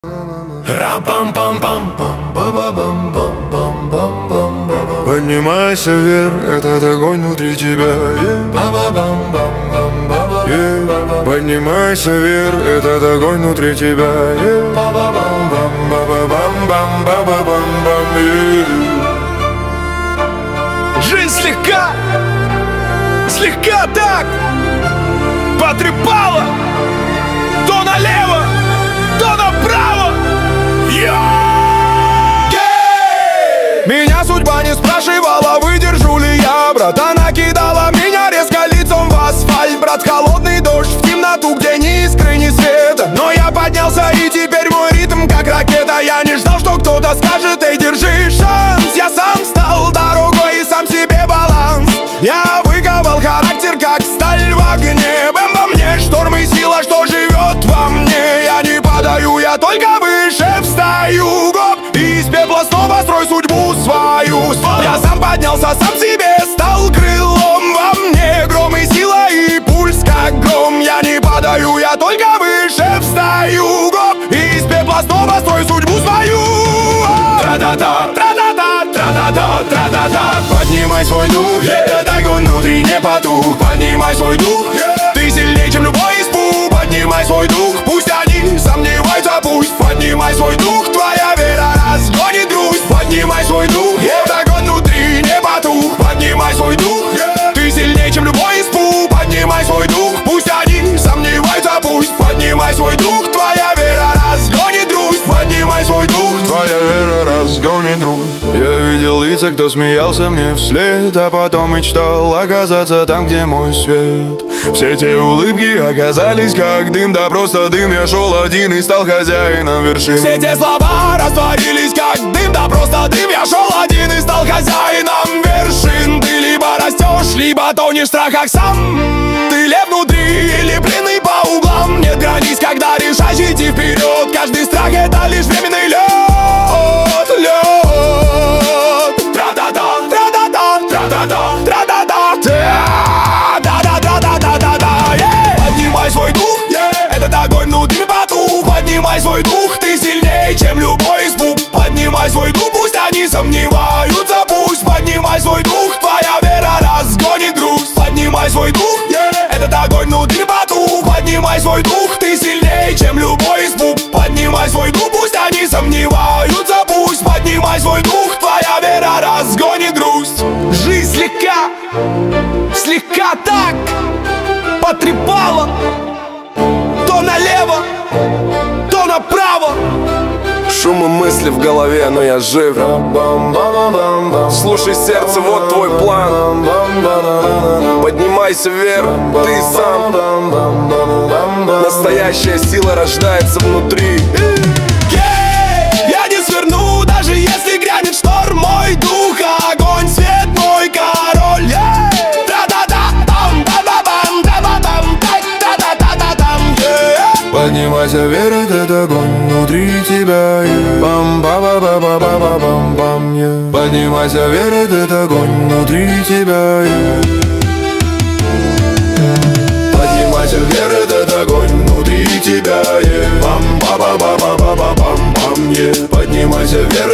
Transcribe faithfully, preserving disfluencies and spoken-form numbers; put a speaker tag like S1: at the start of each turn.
S1: Поднимайся вверх, этот огонь внутри тебя. Yeah. Поднимайся вверх, этот огонь внутри тебя. Yeah.
S2: Жизнь слегка, слегка так потрепала. То налево, то направо. Меня судьба не спрашивала, выдержу ли я. Брат, она кидала меня резко лицом в асфальт. Брат, холодный дождь в темноту, где ни искры, ни света. Но я поднялся, и теперь мой ритм как ракета. Я не ждал, что кто-то скажет: эй, держи шанс. Я сам стал дорогой и сам себе баланс. Я выковал характер, как сталь в огне. Бэм во мне шторм и сила, что живет во мне. Я не падаю, я только выше встаю. Гоп, и из пепла снова строй судьбу свою. Я сам поднялся, сам себе стал крылом. Во мне гром и сила, и пульс как гром. Я не падаю, я только выше встаю. Гоп, и из пепла снова строй судьбу свою. Тра-да-да, тра-да-да, тра-да-да, тра-да-да. Поднимай свой дух, этот огонь внутри не потух. Поднимай свой дух, ты сильнее, чем любой испуг. Поднимай свой дух, пусть они сомневаются, пусть. Поднимай свой дух, твоя вера разгонит грусть. Поднимай свой дух, огонь внутри не потух. Поднимай свой дух, ты сильнее, чем любой испуг. Поднимай свой дух, пусть они сомневаются, пусть. Поднимай свой дух, твоя вера разгонит грусть. Поднимай свой дух,
S1: твоя вера разгонит грусть. Я видел лица, кто смеялся мне вслед, а потом мечтал оказаться там, где мой свет. Все те улыбки оказались как дым, да просто дым. Я шел один и стал хозяином вершин.
S2: Все те слова растворились как дым, да просто дым. Я шел один и стал хозяином вершин. Ты либо растешь, либо тонешь в страхах сам. Ты лев внутри или пленный по углам. Нет границ, когда решаешь идти вперед. Каждый страх — это лишь временный лед. Лед. Тра-да-да, тра-да-да, тра-да-да, тра-да-да, да-да-да-да-да-да. Поднимай свой дух, этот огонь внутри потух. Поднимай свой дух, ты сильнее, чем любой испуг. Поднимай свой дух, пусть они сомневаются, пусть. Поднимай свой дух, твоя вера разгонит грусть. Поднимай свой дух, этот огонь внутри потух. Поднимай свой дух, ты сильнее, чем любой испуг. Поднимай свой дух, пусть они сомневаются, пусть. Поднимай свой дух, твоя вера разгонит грусть. Жизнь слегка, слегка так потрепала. То налево, то направо.
S3: Шум и мысли в голове, но я жив. Слушай сердце, вот твой план. Поднимайся вверх, ты сам. Настоящая сила рождается внутри.
S2: Я не сверну, даже если грянет шторм. Мой дух, огонь, свет, мой король.
S1: Поднимайся вверх, этот огонь внутри тебя. Бам-ба-ба-ба-ба-ба-бам-бам. Поднимайся вверх, этот огонь внутри тебя. Поднимайся вверх, этот огонь внутри тебя. Бам-ба-ба-ба-ба-ба-бам-бам. Поднимайся вверх,